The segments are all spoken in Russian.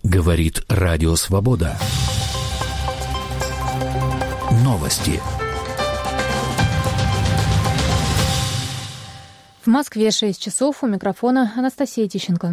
Говорит Радио Свобода. Новости. В Москве 6 часов. У микрофона Анастасия Тищенко.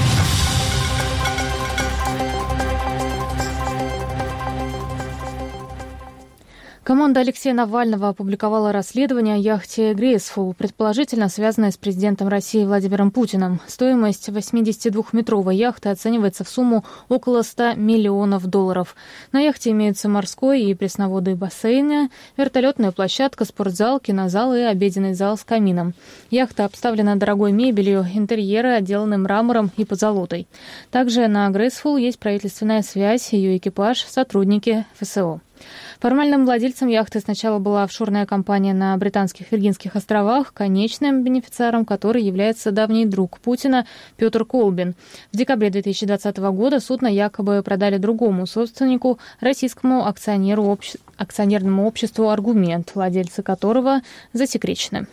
Команда Алексея Навального опубликовала расследование о яхте «Грейсфул», предположительно связанное с президентом России Владимиром Путиным. Стоимость 82-метровой яхты оценивается в сумму около $100 миллионов. На яхте имеются морской и пресноводный бассейны, вертолетная площадка, спортзал, кинозал и обеденный зал с камином. Яхта обставлена дорогой мебелью, интерьеры отделаны мрамором и позолотой. Также на «Грейсфул» есть правительственная связь, ее экипаж, сотрудники ФСО. Формальным владельцем яхты сначала была офшорная компания на Британских Виргинских островах, конечным бенефициаром которой является давний друг Путина Петр Колбин. В декабре 2020 года судно якобы продали другому собственнику, российскому акционерному обществу «Аргумент», владельцы которого засекречены.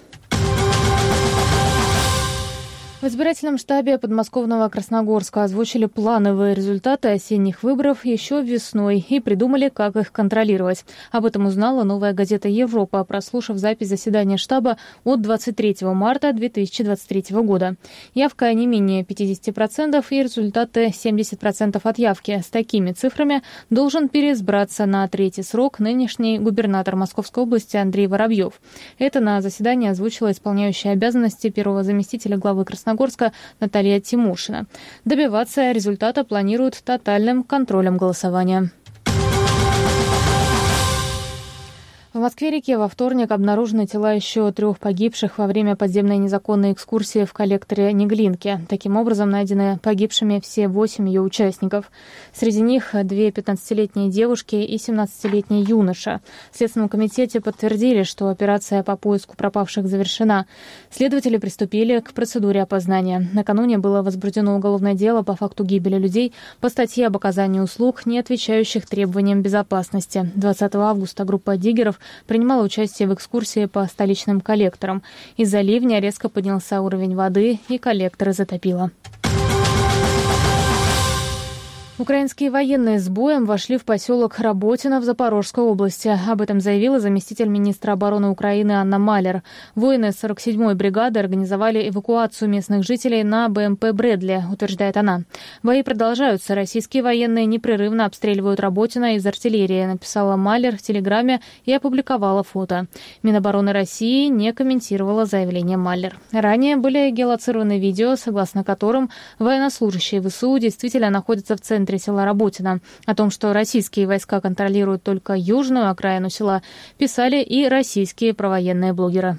В избирательном штабе подмосковного Красногорска озвучили плановые результаты осенних выборов еще весной и придумали, как их контролировать. Об этом узнала «Новая газета Европа», прослушав запись заседания штаба от 23 марта 2023 года. Явка не менее 50% и результаты 70% от явки. С такими цифрами должен переизбраться на третий срок нынешний губернатор Московской области Андрей Воробьев. Это на заседании озвучила исполняющая обязанности первого заместителя главы Красногорска Наталья Тимошина. Добиваться результата планируют тотальным контролем голосования. В Москве-реке во вторник обнаружены тела еще 3 погибших во время подземной незаконной экскурсии в коллекторе Неглинки. Таким образом, найдены погибшими все 8 ее участников. Среди них 2 15-летние девушки и 17-летний юноша. В Следственном комитете подтвердили, что операция по поиску пропавших завершена. Следователи приступили к процедуре опознания. Накануне было возбуждено уголовное дело по факту гибели людей по статье об оказании услуг, не отвечающих требованиям безопасности. 20 августа группа диггеров принимала участие в экскурсии по столичным коллекторам. Из-за ливня резко поднялся уровень воды, и коллекторы затопило. Украинские военные с боем вошли в поселок Работино в Запорожской области. Об этом заявила заместитель министра обороны Украины Анна Малер. Воины 47-й бригады организовали эвакуацию местных жителей на БМП «Брэдли», утверждает она. Бои продолжаются. Российские военные непрерывно обстреливают Работино из артиллерии, написала Малер в Телеграме и опубликовала фото. Минобороны России не комментировала заявление Малер. Ранее были геолоцированы видео, согласно которым военнослужащие ВСУ действительно находятся в центре села Работино. О том, что российские войска контролируют только южную окраину села, писали и российские провоенные блогеры.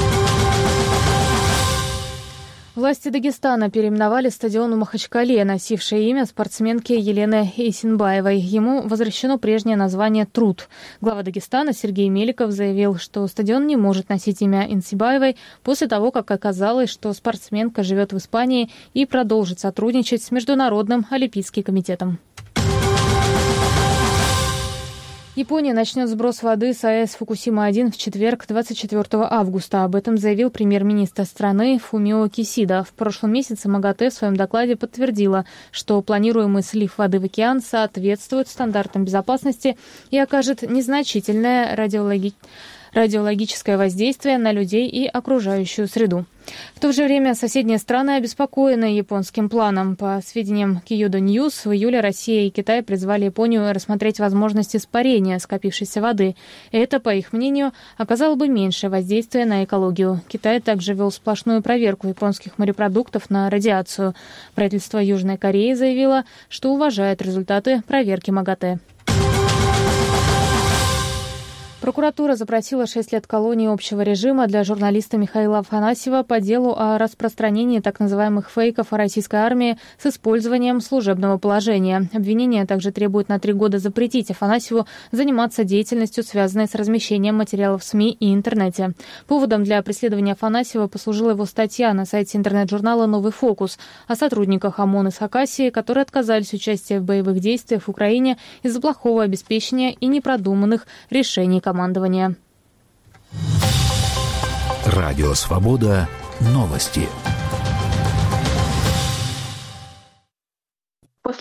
Власти Дагестана переименовали стадион в Махачкале, носивший имя спортсменки Елены Исенбаевой. Ему возвращено прежнее название «Труд». Глава Дагестана Сергей Меликов заявил, что стадион не может носить имя Исенбаевой после того, как оказалось, что спортсменка живет в Испании и продолжит сотрудничать с Международным олимпийским комитетом. Япония начнет сброс воды с АЭС Фукусима-1 в четверг, 24 августа. Об этом заявил премьер-министр страны Фумио Кисида. В прошлом месяце МАГАТЭ в своем докладе подтвердила, что планируемый слив воды в океан соответствует стандартам безопасности и окажет незначительное радиологическое воздействие на людей и окружающую среду. В то же время соседние страны обеспокоены японским планом. По сведениям Kyodo News, в июле Россия и Китай призвали Японию рассмотреть возможность испарения скопившейся воды. Это, по их мнению, оказало бы меньшее воздействие на экологию. Китай также вел сплошную проверку японских морепродуктов на радиацию. Правительство Южной Кореи заявило, что уважает результаты проверки МАГАТЭ. Прокуратура запросила 6 лет колонии общего режима для журналиста Михаила Афанасьева по делу о распространении так называемых фейков о российской армии с использованием служебного положения. Обвинение также требует на 3 года запретить Афанасьеву заниматься деятельностью, связанной с размещением материалов в СМИ и интернете. Поводом для преследования Афанасьева послужила его статья на сайте интернет-журнала «Новый фокус» о сотрудниках ОМОН из Хакасии, которые отказались участия в боевых действиях в Украине из-за плохого обеспечения и непродуманных решений командования. Радио Свобода. Новости.